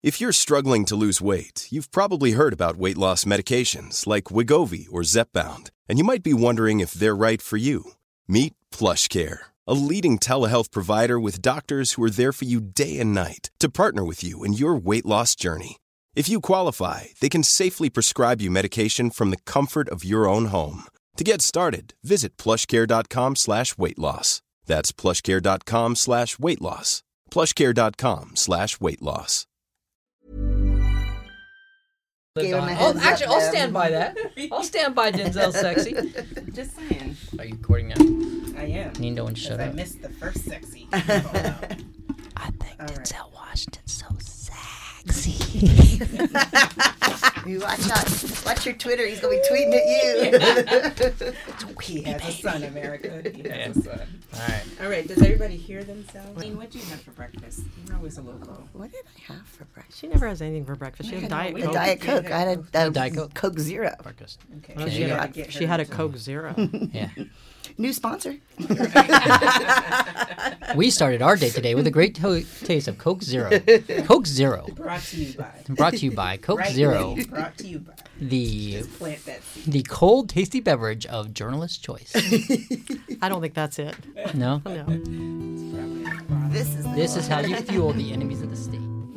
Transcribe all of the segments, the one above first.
If you're struggling to lose weight, you've probably heard about weight loss medications like Wegovy or Zepbound, and you might be wondering if they're right for you. Meet PlushCare, a leading telehealth provider with doctors who are there for you day and night to partner with you in your weight loss journey. If you qualify, they can safely prescribe you medication from the comfort of your own home. To get started, visit plushcare.com/weightloss. That's plushcare.com/weightloss. plushcare.com/weightloss. Actually, I'll stand by that. I'll stand by Denzel sexy. Just saying. Are you recording now? I am. Nino and shut I up. missed the first sexy. I think All Denzel Washington's so sexy. You watch your Twitter. He's gonna be tweeting at you. He has a son, America. He has a son. All All right. Does everybody hear themselves? What do you have for breakfast? You're always a local. What did I have for breakfast? She never has anything for breakfast. She had Diet A Coke. Diet Coke. I had a Diet Coke. Coke Zero. Breakfast. Okay. Well, Yeah, she you had, gotta get she her had a to- Coke Zero. Yeah. New sponsor. We started our day today with a great taste of Coke Zero. Coke Zero. Brought to you by. Brought to you by Coke Right, Zero, ladies, brought to you by. the Just plant that seed. the cold, tasty beverage of journalist choice. I don't think that's it. No? No. This This is how you fuel the enemies of the state.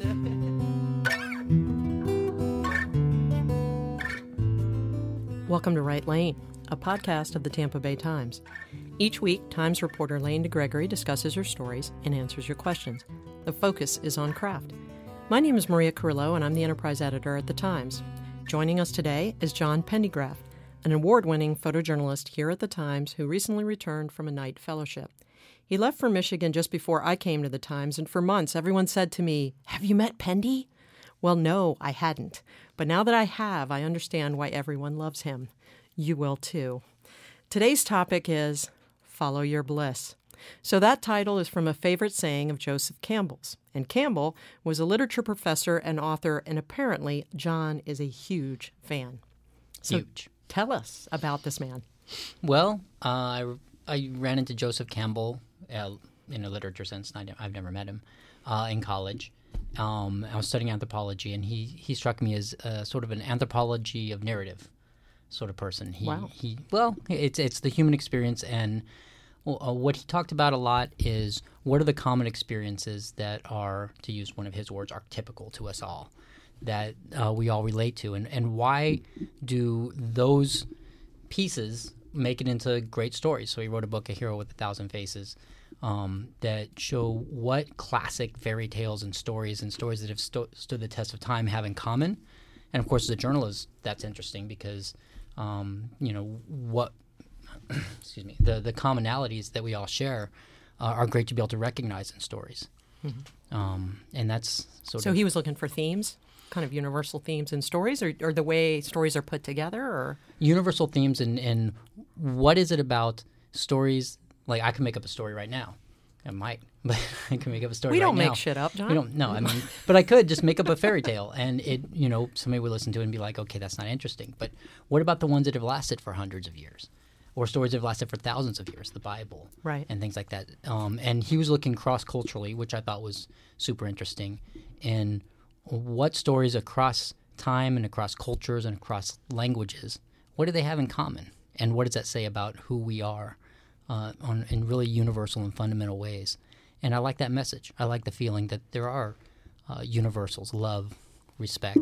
Welcome to Right Lane, a podcast of the Tampa Bay Times. Each week, Times reporter Lane DeGregory discusses her stories and answers your questions. The focus is on craft. My name is Maria Carrillo, and I'm the enterprise editor at the Times. Joining us today is John Pendergraft, an award-winning photojournalist here at the Times who recently returned from a Knight Fellowship. He left for Michigan just before I came to the Times, and for months everyone said to me, "Have you met Pendy?" Well, no, I hadn't. But now that I have, I understand why everyone loves him. You will too. Today's topic is Follow Your Bliss. So that title is from a favorite saying of Joseph Campbell's. And Campbell was a literature professor and author, and apparently John is a huge fan. So Huge. tell us about this man. Well, I ran into Joseph Campbell in a literature sense. I've never met him in college. I was studying anthropology, and he struck me as sort of an anthropology of narrative sort of person. Wow. It's the human experience, and what he talked about a lot is what are the common experiences that are, to use one of his words, archetypical to us all, that we all relate to, and why do those pieces make it into great stories. So he wrote a book, A Hero with a Thousand Faces, that show what classic fairy tales and stories that have stood the test of time have in common. And of course, as a journalist, that's interesting because, what, the commonalities that we all share are great to be able to recognize in stories. Mm-hmm. And that's So he was looking for themes, kind of universal themes in stories, or the way stories are put together, or universal themes, and what is it about stories? Like, I can make up a story right now. I might, but I can make up a story we right don't now. make shit up, John. We don't. No, I mean, but I could just make up a fairy tale, and somebody would listen to it and be like, okay, that's not interesting. But what about the ones that have lasted for hundreds of years, or stories that have lasted for thousands of years, the Bible, Right. and things like that? And he was looking cross-culturally, which I thought was super interesting, in what stories across time and across cultures and across languages, what do they have in common, and what does that say about who we are? In really universal and fundamental ways. And I like that message. I like the feeling that there are universals, love, respect,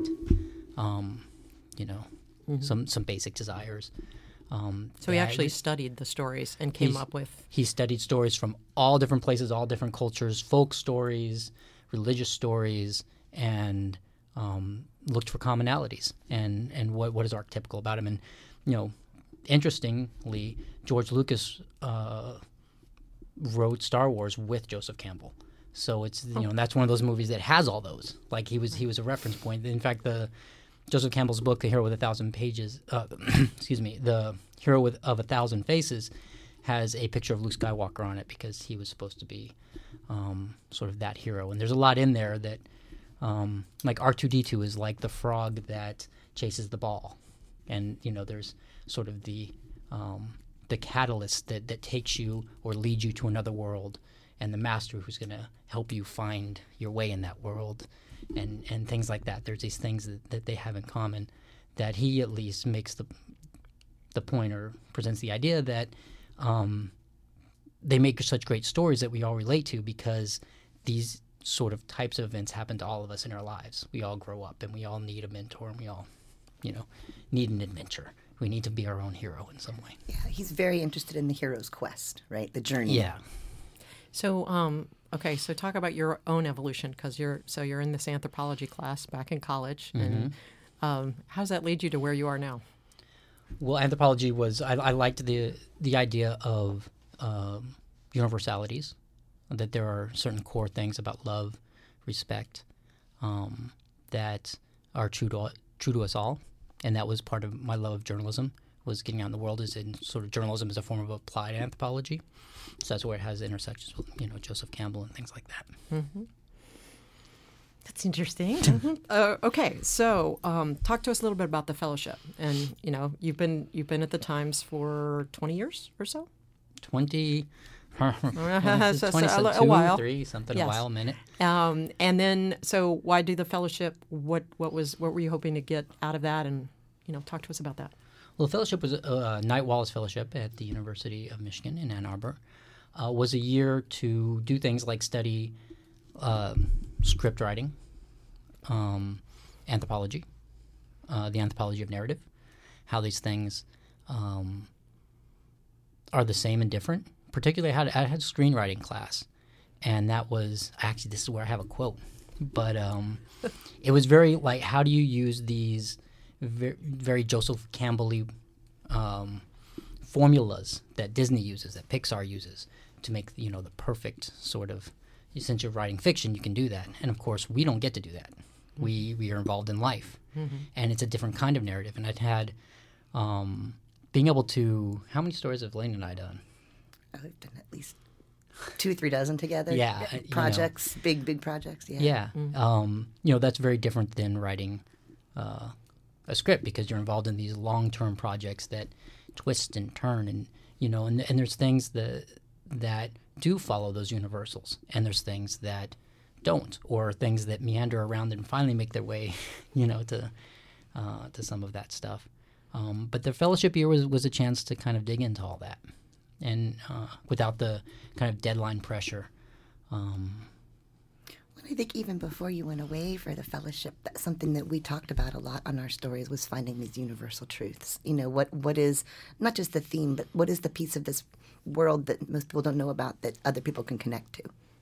some basic desires. So he actually studied the stories and came up with... He studied stories from all different places, all different cultures, folk stories, religious stories, and looked for commonalities and what is archetypical about him. And, interestingly, George Lucas wrote Star Wars with Joseph Campbell, so it's and that's one of those movies that has all those. Like he was a reference point. In fact, the Joseph Campbell's book, The Hero with a Thousand Pages, The Hero of a Thousand Faces, has a picture of Luke Skywalker on it because he was supposed to be sort of that hero. And there's a lot in there that, like R2-D2 is like the frog that chases the ball, and there's sort of the catalyst that takes you or leads you to another world, and the master who's going to help you find your way in that world. and things like that. There's these things that they have in common that he at least makes the point or presents the idea that they make such great stories that we all relate to because these sort of types of events happen to all of us in our lives. We all grow up and we all need a mentor and we all, need an adventure. We need to be our own hero in some way. Yeah, he's very interested in the hero's quest, right? The journey. Yeah. So, okay, so talk about your own evolution because you're in this anthropology class back in college, and how does that lead you to where you are now? Well, anthropology was I liked the idea of universalities, that there are certain core things about love, respect, that are true to us all, and that was part of my love of journalism. Was getting out in the world is in sort of journalism as a form of applied anthropology. So that's where it has intersections with Joseph Campbell and things like that. Mm-hmm. That's interesting. Okay, so talk to us a little bit about the fellowship. And you've been at the Times for 20 years or so. 20. A while. A while, a minute. And then, so why do the fellowship? What were you hoping to get out of that? And talk to us about that. Well, the fellowship was a Knight Wallace Fellowship at the University of Michigan in Ann Arbor. Was a year to do things like study script writing, anthropology, the anthropology of narrative, how these things are the same and different. Particularly, I had a screenwriting class, and that was actually, this is where I have a quote, but it was very like, how do you use these very Joseph Campbell-y formulas that Disney uses, that Pixar uses, to make the perfect sort of, since you're writing fiction, you can do that. And of course, we don't get to do that. We are involved in life, and it's a different kind of narrative. And I'd had being able to, how many stories have Lane and I done? I've done at least 2-3 dozen together. Yeah, projects, big projects. Yeah. Yeah. That's very different than writing a script because you're involved in these long-term projects that twist and turn, and and there's things that do follow those universals, and there's things that don't, or things that meander around and finally make their way, to some of that stuff. But the fellowship year was a chance to kind of dig into all that, and without the kind of deadline pressure. I think even before you went away for the fellowship, that's something that we talked about a lot on our stories was finding these universal truths. What is not just the theme, but what is the piece of this world that most people don't know about that other people can connect to,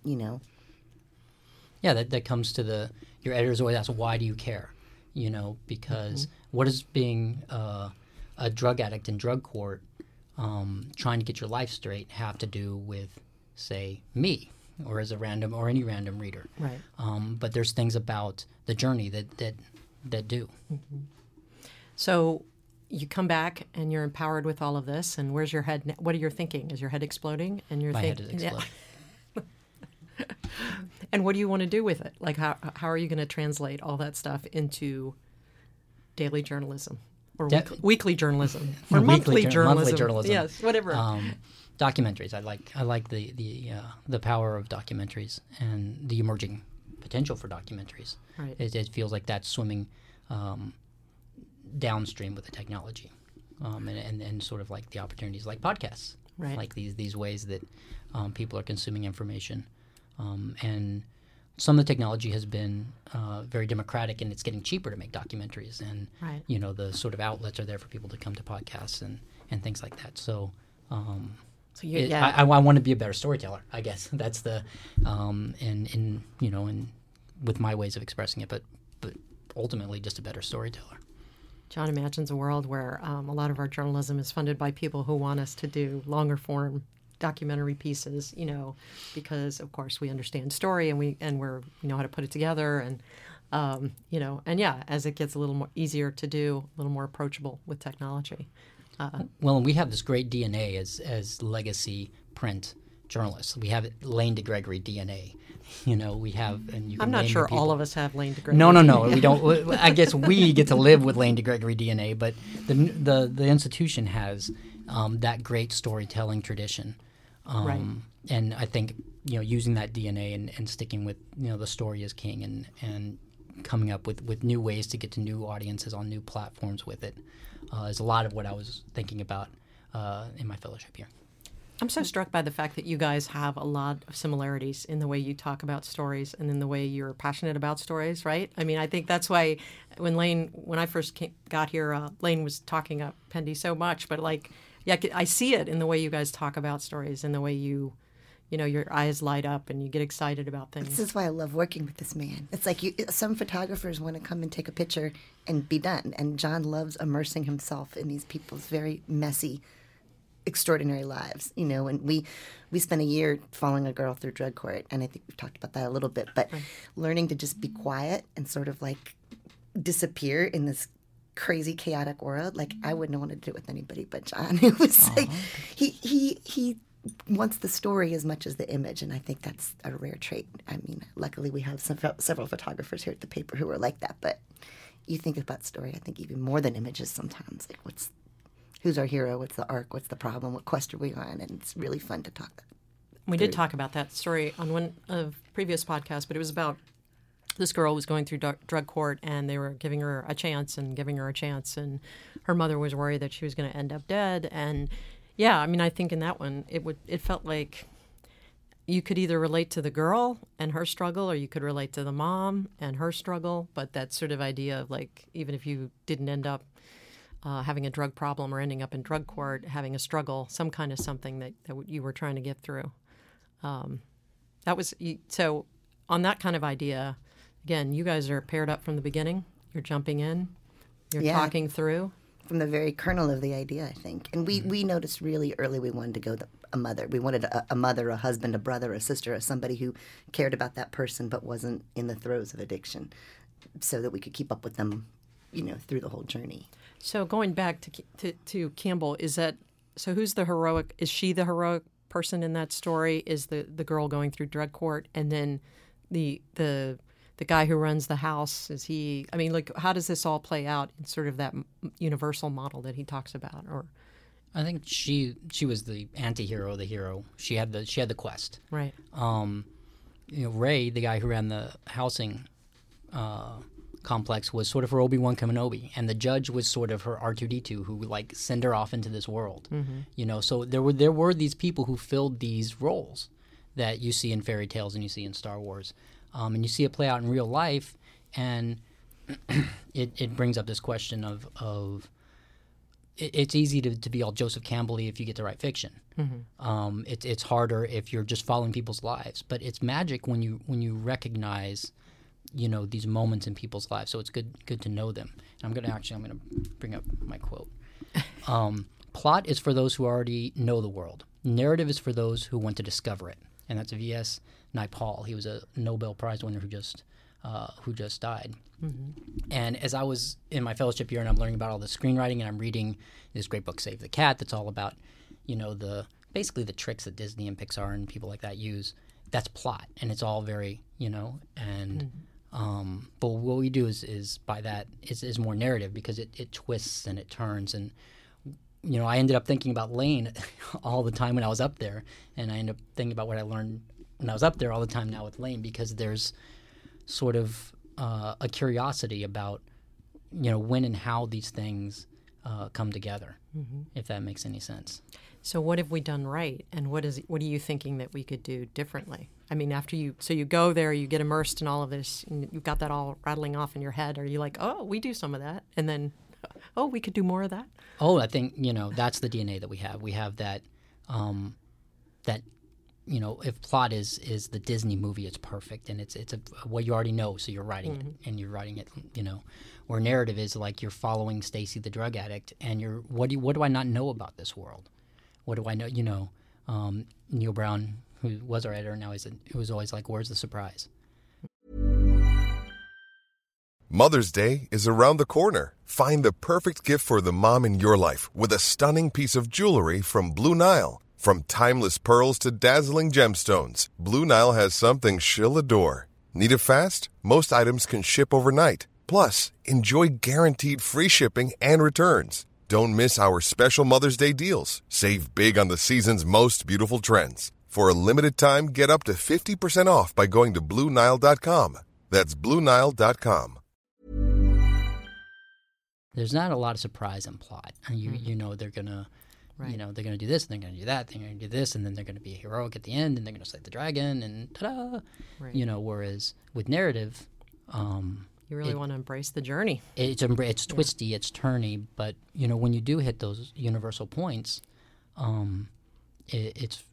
Yeah, that comes to your editors always ask, why do you care? Because what does being a drug addict in drug court, trying to get your life straight, have to do with, say, me? Or as a random or any random reader, right? But there's things about the journey that do. Mm-hmm. So you come back and you're empowered with all of this. And where's your head? What are you thinking? Is your head exploding? And you're My head is exploding. Yeah. And what do you want to do with it? Like how are you going to translate all that stuff into daily journalism or weekly journalism or monthly journalism? Yes, whatever. Documentaries. I like the power of documentaries and the emerging potential for documentaries. Right. It feels like that's swimming downstream with the technology, and sort of like the opportunities like podcasts, right? Like these ways that people are consuming information, and some of the technology has been very democratic, and it's getting cheaper to make documentaries, and right. The sort of outlets are there for people to come to podcasts and things like that. So. I want to be a better storyteller. I guess that's the, and with my ways of expressing it, but ultimately just a better storyteller. John imagines a world where a lot of our journalism is funded by people who want us to do longer form documentary pieces, because of course we understand story and we know how to put it together, and as it gets a little more easier to do, a little more approachable with technology. Well, we have this great DNA as legacy print journalists. We have Lane DeGregory DNA. We have, and you can I'm not name sure your people. all of us have Lane DeGregory. No, we don't. I guess we get to live with Lane DeGregory DNA, but the institution has that great storytelling tradition, right. And I think using that DNA and sticking with the story is king, and coming up with new ways to get to new audiences on new platforms with it is a lot of what I was thinking about in my fellowship here. I'm so struck by the fact that you guys have a lot of similarities in the way you talk about stories and in the way you're passionate about stories, right? I mean, I think that's why when I first got here, Lane was talking up Pendy so much, but I see it in the way you guys talk about stories and the way you know, your eyes light up and you get excited about things. This is why I love working with this man. It's like some photographers want to come and take a picture and be done, and John loves immersing himself in these people's very messy, extraordinary lives, you know. And we spent a year following a girl through drug court, and I think we've talked about that a little bit, but learning to just be quiet and sort of like disappear in this crazy, chaotic world. Like, I wouldn't want to do it with anybody but John. It was like he wants the story as much as the image, and I think that's a rare trait. I mean, luckily we have several photographers here at the paper who are like that, but you think about story, I think, even more than images sometimes. Like, who's our hero? What's the arc? What's the problem? What quest are we on? And it's really fun to talk that. We did talk about that story on one of previous podcasts, but it was about this girl was going through drug court, and they were giving her a chance, and her mother was worried that she was going to end up dead. And yeah, I mean, I think in that one, it felt like you could either relate to the girl and her struggle, or you could relate to the mom and her struggle. But that sort of idea of, like, even if you didn't end up having a drug problem or ending up in drug court, having a struggle, some kind of something that you were trying to get through. So on that kind of idea, again, you guys are paired up from the beginning. You're jumping in. You're talking through. From the very kernel of the idea, I think. And we noticed really early we wanted to go a mother. We wanted a mother, a husband, a brother, a sister, somebody who cared about that person but wasn't in the throes of addiction, so that we could keep up with them, you know, through the whole journey. So going back to Campbell, who's the heroic? Is she the heroic person in that story? Is the girl going through drug court, and then the guy who runs the house, is he? I mean, like, how does this all play out in sort of that universal model that he talks about? Or I think she was the anti-hero, the hero. She had the quest. Right. You know, Ray, the guy who ran the housing complex, was sort of her Obi-Wan Kenobi, and the judge was sort of her R2-D2, who would, like, send her off into this world. Mm-hmm. You know, so there were these people who filled these roles that you see in fairy tales and you see in Star Wars. And you see it play out in real life, and it brings up this question of it's easy to be all Joseph Campbell-y if you get to write fiction. Mm-hmm. It's harder if you're just following people's lives, but it's magic when you recognize, you know, these moments in people's lives. So it's good to know them. And I'm gonna bring up my quote. Plot is for those who already know the world. Narrative is for those who want to discover it, and that's V.S. Naipaul. He was a Nobel Prize winner who just died. Mm-hmm. And as I was in my fellowship year and I'm learning about all the screenwriting, and I'm reading this great book, Save the Cat, that's all about, you know, basically the tricks that Disney and Pixar and people like that use. That's plot, and it's all very, you know, and but what we do is by that is more narrative, because it twists and it turns. And you know, I ended up thinking about Lane all the time when I was up there, and I ended up thinking about what I learned when I was up there all the time now with Lane, because there's sort of a curiosity about, you know, when and how these things come together, if that makes any sense. So what have we done right, and what are you thinking that we could do differently? I mean, after you go there, you get immersed in all of this, and you've got that all rattling off in your head. Are you like, oh, we do some of that, and then, oh, we could do more of that? Oh, I think, you know, that's the DNA that we have. We have that, you know, if plot is the Disney movie, it's perfect, and it's what you already know, so you're writing it, and you're writing it, you know. Where narrative is like you're following Stacy the drug addict, and what do I not know about this world? What do I know? You know, Neil Brown, who was our editor, now it was always like, where's the surprise? Mother's Day is around the corner. Find the perfect gift for the mom in your life with a stunning piece of jewelry from Blue Nile. From timeless pearls to dazzling gemstones, Blue Nile has something she'll adore. Need it fast? Most items can ship overnight. Plus, enjoy guaranteed free shipping and returns. Don't miss our special Mother's Day deals. Save big on the season's most beautiful trends. For a limited time, get up to 50% off by going to BlueNile.com. That's BlueNile.com. There's not a lot of surprise in plot. And you know they're gonna, they're gonna do this, and they're gonna do that, they're gonna do this, and then they're gonna be heroic at the end, and they're gonna slay the dragon, and ta-da! Right. Whereas with narrative, you really want to embrace the journey. It's twisty, it's turny, but when you do hit those universal points, it's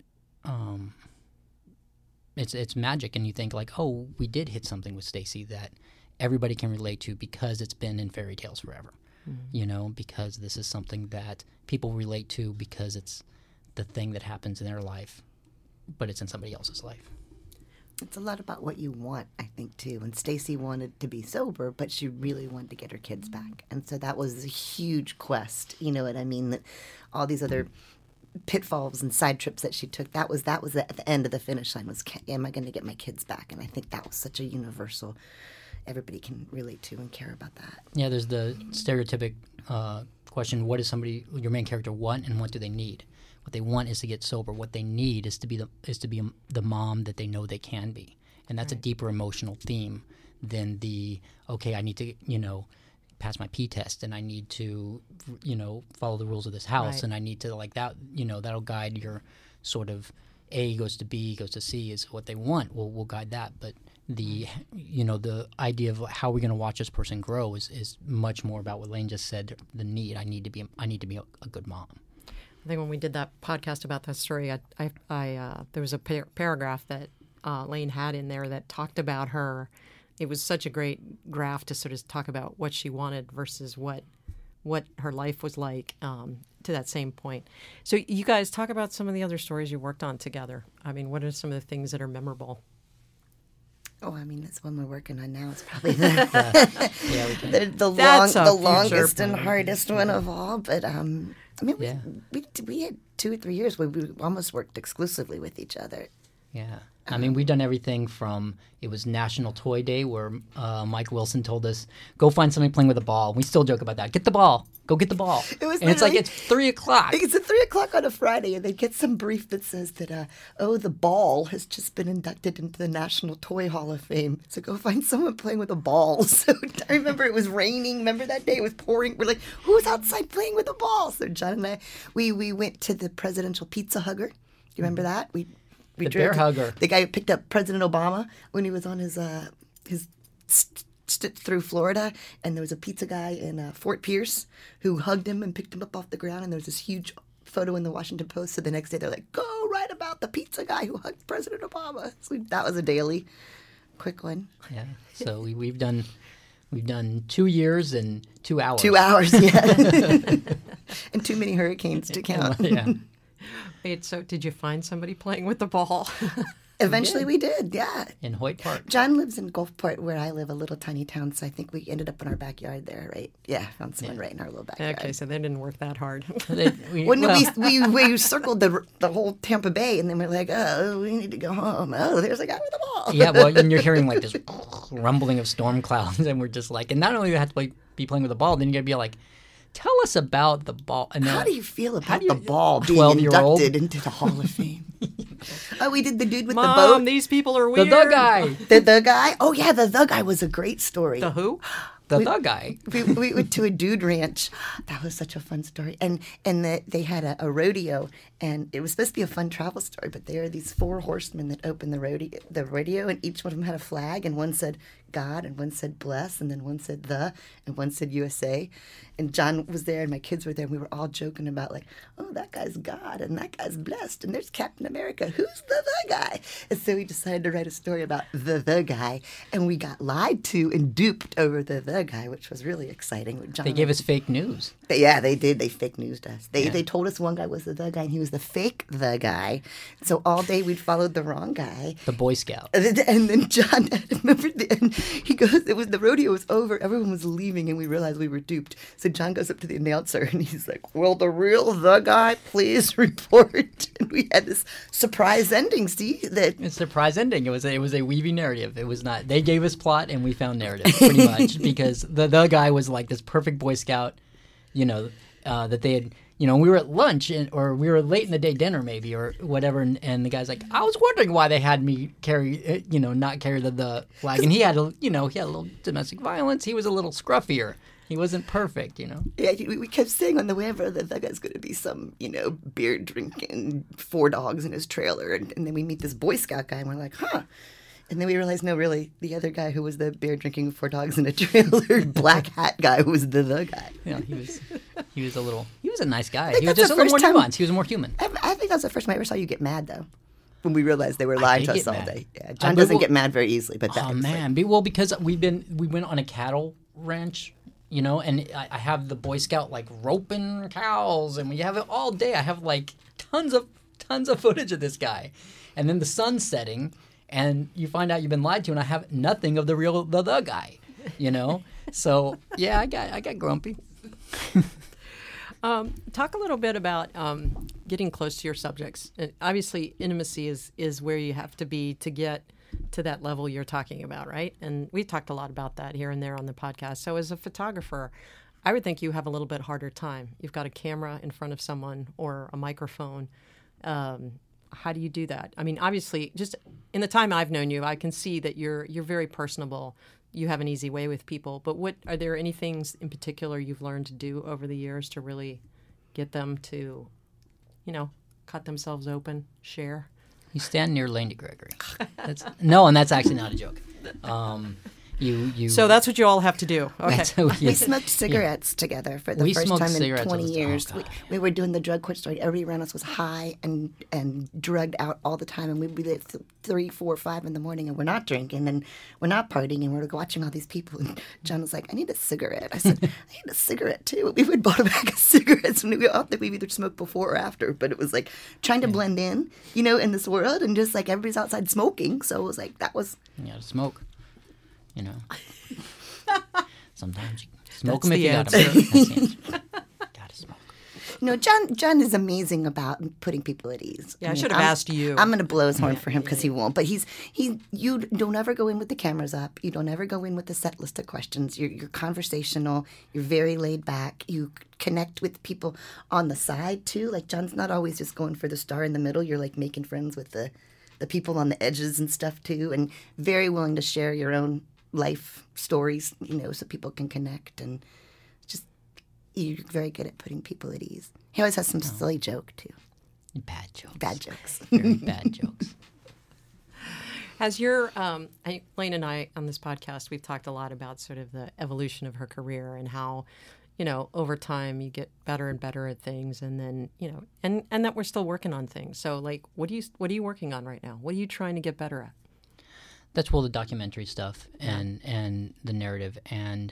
magic, and you think like, oh, we did hit something with Stacy that everybody can relate to because it's been in fairy tales forever. Because this is something that people relate to because it's the thing that happens in their life, but it's in somebody else's life. It's a lot about what you want, I think, too. And Stacy wanted to be sober, but she really wanted to get her kids back. And so that was a huge quest, you know what I mean? That all these other pitfalls and side trips that she took, that was at the end of the finish line was, am I going to get my kids back? And I think that was such a universal, everybody can relate to and care about that. Yeah, there's the stereotypic question, what does your main character want and what do they need? What they want is to get sober. What they need is to be the mom that they know they can be, and that's a deeper emotional theme than I need to pass my P test, and I need to follow the rules of this house, and I need to like that. That'll guide your sort of A goes to B goes to C is what they want. We'll guide that, but the idea of how we're going to watch this person grow is much more about what Lane just said. The need. I need to be a good mom. I think when we did that podcast about that story, there was a paragraph that Lane had in there that talked about her. It was such a great graph to sort of talk about what she wanted versus what her life was like to that same point. So you guys talk about some of the other stories you worked on together. I mean, what are some of the things that are memorable? Oh, I mean, that's one we're working on now. It's probably the longest and hardest one of all. But we had 2 or 3 years where we almost worked exclusively with each other. Yeah. I mean, we've done everything from, it was National Toy Day where Mike Wilson told us, go find somebody playing with a ball. We still joke about that. Get the ball. Go get the ball. And it's like, it's 3 o'clock. It's at 3 o'clock on a Friday, and they get some brief that says that, the ball has just been inducted into the National Toy Hall of Fame. So go find someone playing with a ball. So I remember it was raining. Remember that day? It was pouring. We're like, who's outside playing with a ball? So John and I, we went to the presidential pizza hugger. Do you remember that? We the bear hugger. The guy who picked up President Obama when he was on his through Florida, and there was a pizza guy in Fort Pierce who hugged him and picked him up off the ground, and there was this huge photo in the Washington Post. So the next day they're like, go write about the pizza guy who hugged President Obama. So that was a daily quick one. Yeah. So we've done 2 years and 2 hours. 2 hours, yeah. And too many hurricanes to count. Yeah. Wait, so did you find somebody playing with the ball? Eventually we did, yeah. In Hoyt Park. John lives in Gulfport, where I live, a little tiny town, so I think we ended up in our backyard there, right? Yeah, found someone right in our little backyard. Okay, so they didn't work that hard. We circled the whole Tampa Bay, and then we're like, oh, we need to go home. Oh, there's a guy with a ball. Yeah, well, and you're hearing like this rumbling of storm clouds, and we're just like, and not only do you have to be playing with the ball, then you got to be like, tell us about the ball. And how do you feel about the ball being inducted into the Hall of Fame? Oh, we did the dude with Mom, the boat. These people are weird. The guy. The guy? Oh, yeah, the guy was a great story. The who? The guy. We went to a dude ranch. That was such a fun story. And they had a rodeo, and it was supposed to be a fun travel story, but there are these 4 horsemen that opened the rodeo, and each one of them had a flag, and one said God, and one said bless, and then one said and one said USA. And John was there, and my kids were there, and we were all joking about like, oh, that guy's God, and that guy's blessed, and there's Captain America. Who's the guy? And so we decided to write a story about the guy, and we got lied to and duped over the guy, which was really exciting. They gave us fake news. Yeah, they did. They fake newsed us. They told us one guy was the guy, and he was the fake guy. So all day we'd followed the wrong guy. The Boy Scout. And then John, remember, he goes, the rodeo was over, everyone was leaving, and we realized we were duped. So John goes up to the announcer, and he's like, will the guy please report? And we had this surprise ending, see? It's a surprise ending. It was a weaving narrative. It was not, they gave us plot, and we found narrative, pretty much, because the guy was like this perfect Boy Scout, that they had we were at lunch or we were late in the day dinner maybe or whatever, and the guy's like, I was wondering why they had me carry, not carry the flag, and he had a little domestic violence. He was a little scruffier. He wasn't perfect, Yeah, we kept saying on the way over that guy's going to be some, beer drinking 4 dogs in his trailer, and then we meet this Boy Scout guy, and we're like, huh. And then we realized, no, really, the other guy who was the beer drinking 4 dogs in a trailer, black hat guy, who was the guy. Yeah, he was a nice guy. He was just a little more nuanced. He was more human. I think that's the first time I ever saw you get mad, though. When we realized they were lying to us all day. Yeah, John doesn't get mad very easily, but that. Oh man, because we went on a cattle ranch, and I have the Boy Scout like roping cows, and we have it all day. I have like tons of footage of this guy, and then the sun's setting, and you find out you've been lied to, and I have nothing of the real the guy, So yeah, I got grumpy. Talk a little bit about getting close to your subjects. Obviously, intimacy is where you have to be to get to that level you're talking about, right? And we've talked a lot about that here and there on the podcast. So as a photographer, I would think you have a little bit harder time. You've got a camera in front of someone or a microphone. How do you do that? I mean, obviously, just in the time I've known you, I can see that you're very personable. You have an easy way with people. But are there any things in particular you've learned to do over the years to really get them to, cut themselves open, share? You stand near Lane Gregory. And that's actually not a joke. So that's what you all have to do. Okay. We smoked cigarettes together for the first time in 20 years. We were doing the drug court story. Everybody around us was high and drugged out all the time. And we'd be there 3, 4, 5 in the morning, and we're not drinking and we're not partying, and we're watching all these people. And John was like, I need a cigarette. I said, I need a cigarette too. We would bought a bag of cigarettes, and we thought that we either smoked before or after. But it was like trying to blend in, in this world, and just like everybody's outside smoking. So it was like that was. You gotta smoke. Sometimes you smoke them if you got them. Gotta smoke. John is amazing about putting people at ease. Yeah, I should have asked you. I'm going to blow his horn for him because he won't. But you don't ever go in with the cameras up. You don't ever go in with the set list of questions. You're conversational. You're very laid back. You connect with people on the side too. Like John's not always just going for the star in the middle. You're like making friends with the people on the edges and stuff too, and very willing to share your own life stories, so people can connect, and just you're very good at putting people at ease. He always has some silly joke too. Bad jokes. Bad jokes. Very bad jokes. As your Lane and I on this podcast, we've talked a lot about sort of the evolution of her career and how, over time you get better and better at things, and then and that we're still working on things. So like, what are you working on right now? What are you trying to get better at? That's the documentary stuff and the narrative and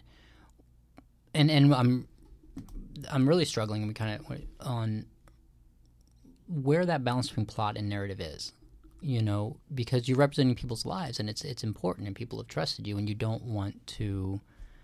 I'm really struggling on where that balance between plot and narrative is, because you're representing people's lives, and it's important, and people have trusted you, and you don't want to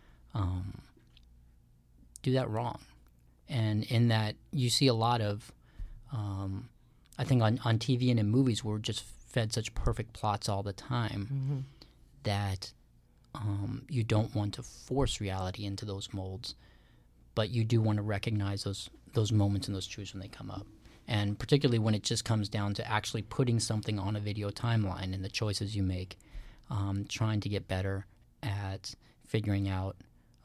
do that wrong. And in that, you see a lot of I think on TV and in movies, we're just fed such perfect plots all the time that you don't want to force reality into those molds, but you do want to recognize those moments and those truths when they come up. And particularly when it just comes down to actually putting something on a video timeline and the choices you make, trying to get better at figuring out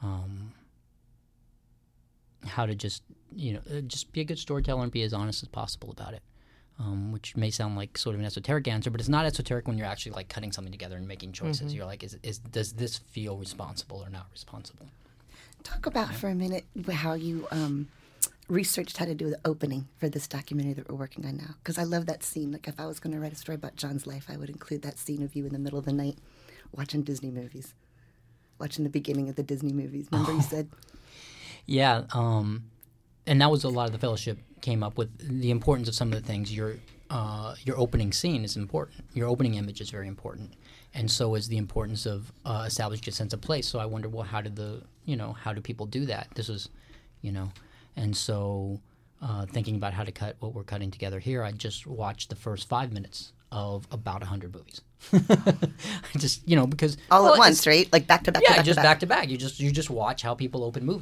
how to just be a good storyteller and be as honest as possible about it. Which may sound like sort of an esoteric answer, but it's not esoteric when you're actually like cutting something together and making choices. You're like, does this feel responsible or not responsible? Talk about for a minute how you researched how to do the opening for this documentary that we're working on now. Because I love that scene. Like if I was going to write a story about John's life, I would include that scene of you in the middle of the night watching Disney movies, watching the beginning of the Disney movies. Remember you said? Yeah, and that was a lot of the fellowship came up with the importance of some of the things. Your opening scene is important. Your opening image is very important, and so is the importance of establishing a sense of place. So I wonder, well, how do people do that? This is, and so thinking about how to cut what we're cutting together here, I just watched the first 5 minutes of about 100 movies. I just because all at once, right? Like back to back. Yeah, to back just to back to back. You just watch how people open movies.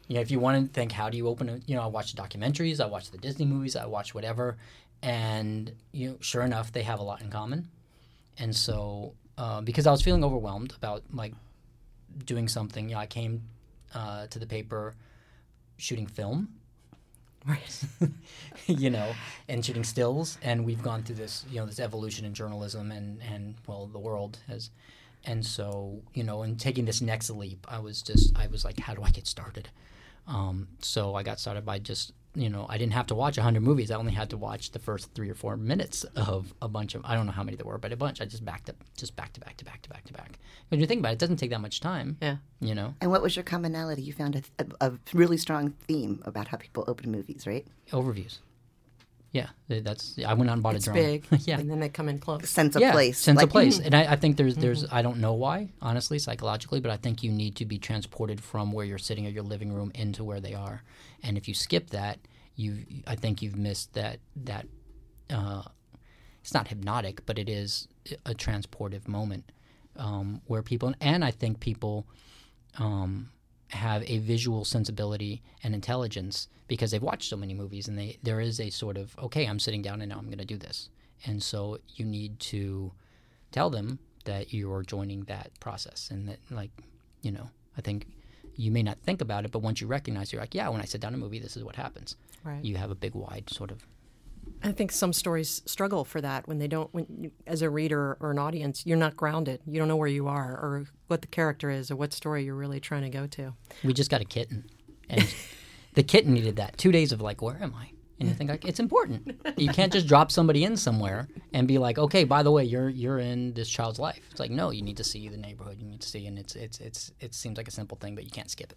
You know, if you want to think, how do you open a, you know, I watch the documentaries, I watch the Disney movies, I watch whatever, and you know, sure enough, they have a lot in common. And so, because I was feeling overwhelmed about like doing something, you know, I came to the paper shooting film, Right. you know, and shooting stills, and we've gone through this, you know, this evolution in journalism and well, the world has. And so, you know, in taking this next leap, I was like, how do I get started? So I got started by just, you know, I didn't have to watch 100 movies. I only had to watch the first 3 or 4 minutes of a bunch of, I don't know how many there were, but a bunch. I just back to back. When you think about it, it doesn't take that much time. Yeah. You know? And what was your commonality? You found a really strong theme about how people open movies, right? Overviews. Yeah, that's. I went out and bought It's a drone. big, Yeah. and then they come in close. Sense of place. Sense like, of place. And I think there's I don't know why, honestly, psychologically, but I think you need to be transported from where you're sitting at your living room into where they are. And if you skip that, I think you've missed that it's not hypnotic, but it is a transportive moment where people, and I think people have a visual sensibility and intelligence because they've watched so many movies, and there is a sort of, okay, I'm sitting down and now I'm going to do this. And so you need to tell them that you're joining that process, and that, like, you know, I think you may not think about it, but once you recognize, you're like, yeah, when I sit down a movie, this is what happens. Right. You have a big, wide sort of. I think some stories struggle for that when they don't, as a reader or an audience, you're not grounded. You don't know where you are or what the character is or what story you're really trying to go to. We just got a kitten, and the kitten needed that 2 days of like, where am I? And you think, like, it's important. You can't just drop somebody in somewhere and be like, okay, by the way, you're in this child's life. It's like, no, you need to see the neighborhood. You need to see, and it seems like a simple thing, but you can't skip it.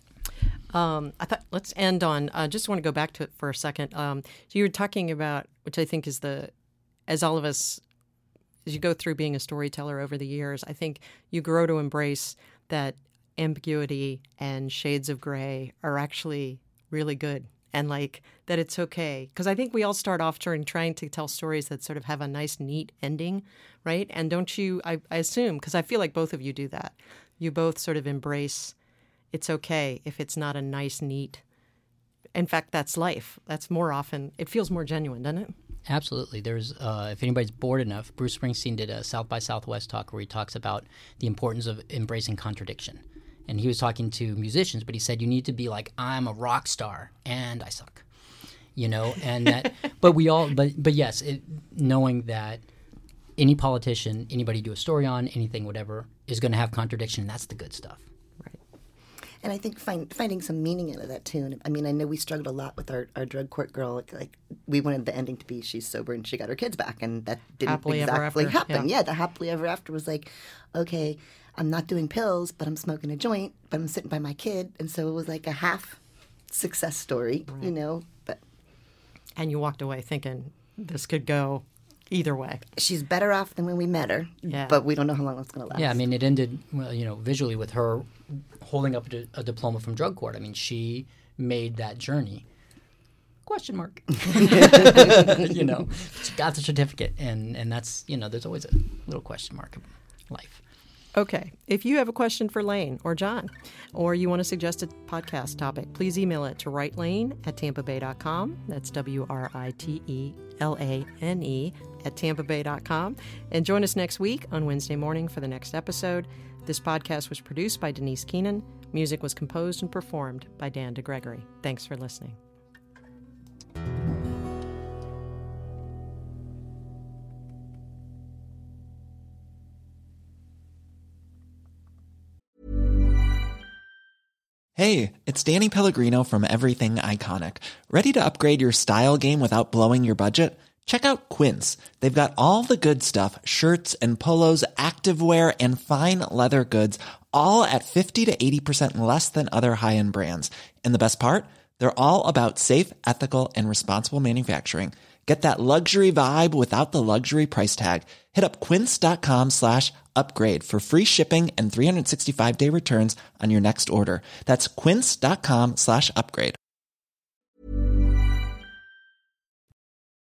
I thought let's end on. Just want to go back to it for a second. So you were talking about, which I think is as all of us, as you go through being a storyteller over the years, I think you grow to embrace that ambiguity and shades of gray are actually really good. And like that it's okay. Because I think we all start off trying to tell stories that sort of have a nice, neat ending, right? And don't you, I assume, because I feel like both of you do that. You both sort of embrace it's okay if it's not a nice, neat. In fact, that's life. That's more often, it feels more genuine, doesn't it? Absolutely. There's, if anybody's bored enough, Bruce Springsteen did a South by Southwest talk where he talks about the importance of embracing contradiction. And he was talking to musicians, but he said, you need to be like, I'm a rock star and I suck, you know, and that, but yes, knowing that any politician, anybody do a story on, anything, whatever, is going to have contradiction. That's the good stuff. Right. And I think finding some meaning out of that too. And I mean, I know we struggled a lot with our drug court girl. Like we wanted the ending to be she's sober and she got her kids back, and that didn't Happily exactly ever after. happen. Yeah. Yeah, the happily ever after was like, okay, I'm not doing pills, but I'm smoking a joint, but I'm sitting by my kid, and so it was like a half success story, right. You know. And you walked away thinking this could go either way. She's better off than when we met her, yeah. But we don't know how long it's going to last. Yeah, I mean, it ended, well, you know, visually with her holding up a diploma from drug court. I mean, she made that journey. Question mark. You know, she got the certificate, and that's, you know, there's always a little question mark of life. Okay. If you have a question for Lane or John, or you want to suggest a podcast topic, please email it to writelane@tampabay.com. That's WRITELANE@tampabay.com. And join us next week on Wednesday morning for the next episode. This podcast was produced by Denise Keenan. Music was composed and performed by Dan DeGregory. Thanks for listening. Hey, it's Danny Pellegrino from Everything Iconic. Ready to upgrade your style game without blowing your budget? Check out Quince. They've got all the good stuff, shirts and polos, activewear, and fine leather goods, all at 50 to 80% less than other high-end brands. And the best part? They're all about safe, ethical, and responsible manufacturing. Get that luxury vibe without the luxury price tag. Hit up quince.com/upgrade for free shipping and 365-day returns on your next order. That's quince.com/upgrade.